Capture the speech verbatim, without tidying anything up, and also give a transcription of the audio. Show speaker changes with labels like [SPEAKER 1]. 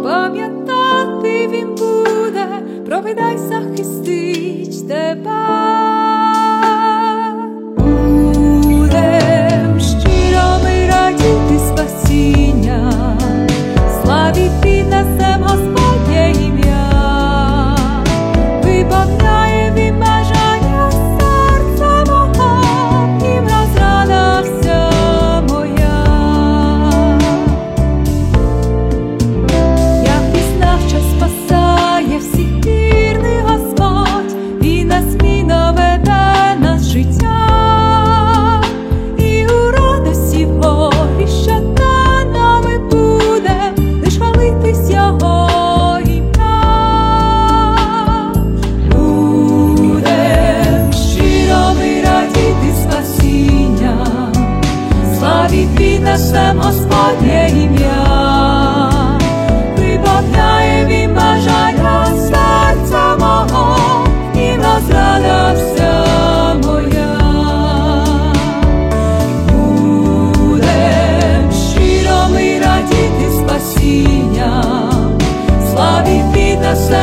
[SPEAKER 1] пам'ятати він буде, провидай захистить тебе. Будем щиро ми радіти спасіння, славі піднесем Господнє ім'я, виповняє він бажання серця мого, і розрада вся моя. Я пізнав, що спасає всіх вірний Господь, і незмінно веде нас життя, і у радості в Богі щоденно ми будем лиш хвалитись Його ім'я. Будем щиро ми радіти спасіння, славі піднесем Господнє ім'я, виповняє він бажання серця мого, і розрада вся моя. Будем щиро ми радіти спасіння, славі піднесем